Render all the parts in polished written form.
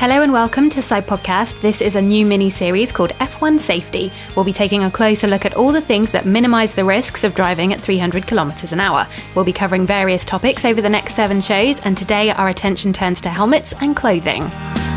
Hello and welcome to Side Podcast. This is a new mini-series called F1 Safety. We'll be taking a closer look at all the things that minimise the risks of driving at 300 kilometres an hour. We'll be covering various topics over the next 7 shows, and today our attention turns to helmets and clothing.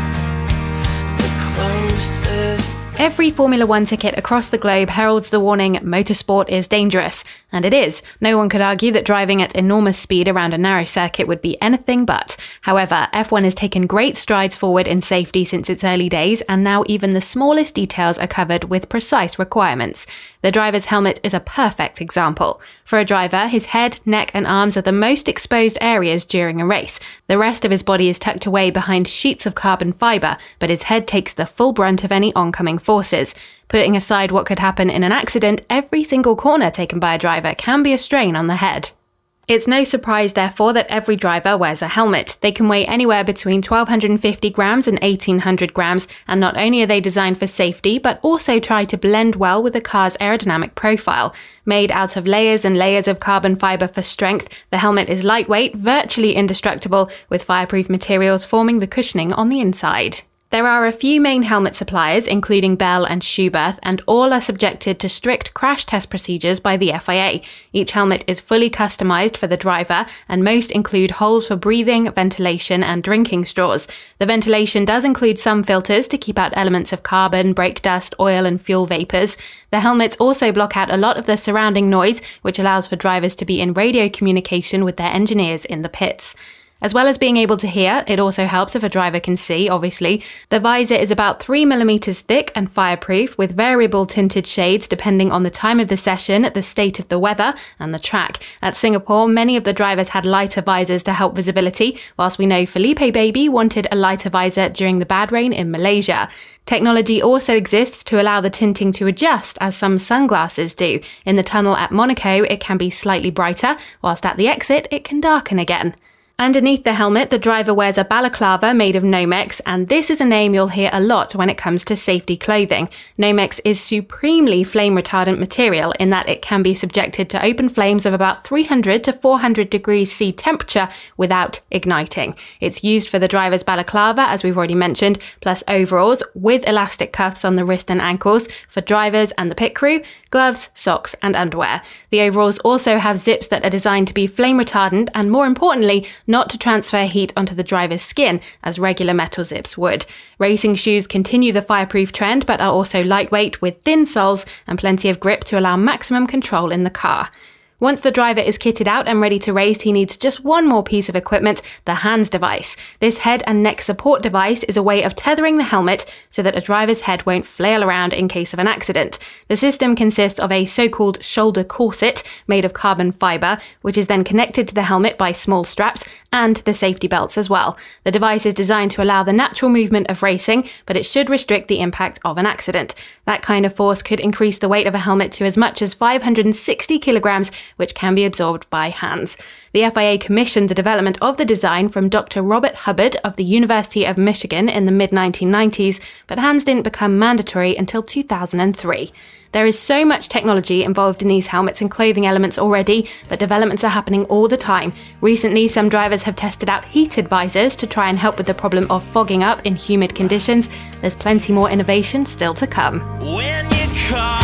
Every Formula One ticket across the globe heralds the warning, motorsport is dangerous. And it is. No one could argue that driving at enormous speed around a narrow circuit would be anything but. However, F1 has taken great strides forward in safety since its early days, and now even the smallest details are covered with precise requirements. The driver's helmet is a perfect example. For a driver, his head, neck and arms are the most exposed areas during a race. The rest of his body is tucked away behind sheets of carbon fibre, but his head takes the full brunt of any oncoming forces. Putting aside what could happen in an accident, every single corner taken by a driver can be a strain on the head. It's no surprise, therefore, that every driver wears a helmet. They can weigh anywhere between 1,250 grams and 1,800 grams, and not only are they designed for safety, but also try to blend well with the car's aerodynamic profile. Made out of layers and layers of carbon fibre for strength, the helmet is lightweight, virtually indestructible, with fireproof materials forming the cushioning on the inside. There are a few main helmet suppliers, including Bell and Schuberth, and all are subjected to strict crash test procedures by the FIA. Each helmet is fully customised for the driver, and most include holes for breathing, ventilation and drinking straws. The ventilation does include some filters to keep out elements of carbon, brake dust, oil and fuel vapours. The helmets also block out a lot of the surrounding noise, which allows for drivers to be in radio communication with their engineers in the pits. As well as being able to hear, it also helps if a driver can see, obviously. The visor is about 3mm thick and fireproof, with variable tinted shades depending on the time of the session, the state of the weather and the track. At Singapore, many of the drivers had lighter visors to help visibility, whilst we know Felipe Baby wanted a lighter visor during the bad rain in Malaysia. Technology also exists to allow the tinting to adjust, as some sunglasses do. In the tunnel at Monaco, it can be slightly brighter, whilst at the exit, it can darken again. Underneath the helmet, the driver wears a balaclava made of Nomex, and this is a name you'll hear a lot when it comes to safety clothing. Nomex is supremely flame-retardant material in that it can be subjected to open flames of about 300 to 400 degrees C temperature without igniting. It's used for the driver's balaclava, as we've already mentioned, plus overalls with elastic cuffs on the wrist and ankles for drivers and the pit crew, gloves, socks and underwear. The overalls also have zips that are designed to be flame-retardant and, more importantly, not to transfer heat onto the driver's skin, as regular metal zips would. Racing shoes continue the fireproof trend, but are also lightweight with thin soles and plenty of grip to allow maximum control in the car. Once the driver is kitted out and ready to race, he needs just one more piece of equipment, the HANS device. This head and neck support device is a way of tethering the helmet so that a driver's head won't flail around in case of an accident. The system consists of a so-called shoulder corset made of carbon fibre, which is then connected to the helmet by small straps and the safety belts as well. The device is designed to allow the natural movement of racing, but it should restrict the impact of an accident. That kind of force could increase the weight of a helmet to as much as 560 kilograms, which can be absorbed by hands. The FIA commissioned the development of the design from Dr. Robert Hubbard of the University of Michigan in the mid-1990s, but hands didn't become mandatory until 2003. There is so much technology involved in these helmets and clothing elements already, but developments are happening all the time. Recently, some drivers have tested out heated visors to try and help with the problem of fogging up in humid conditions. There's plenty more innovation still to come. When you call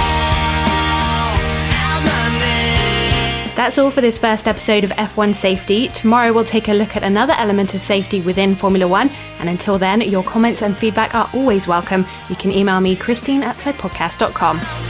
out my name. That's all for this first episode of F1 Safety. Tomorrow we'll take a look at another element of safety within Formula One, and until then, your comments and feedback are always welcome. You can email me, Christine@sidepodcast.com.